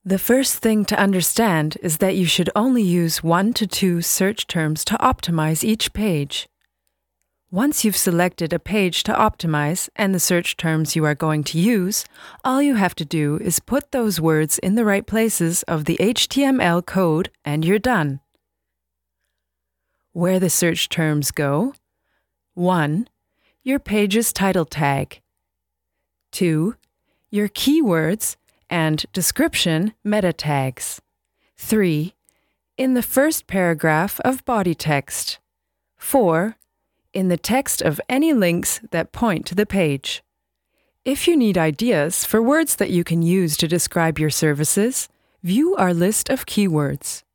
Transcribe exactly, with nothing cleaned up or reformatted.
The first thing to understand is that you should only use one to two search terms to optimize each page. Once you've selected a page to optimize and the search terms you are going to use, all you have to do is put those words in the right places of the H T M L code and you're done. Where the search terms go: one. Your page's title tag. two. Your keywords and description meta tags. three. In the first paragraph of body text. four. In the text of any links that point to the page. If you need ideas for words that you can use to describe your services, view our list of keywords.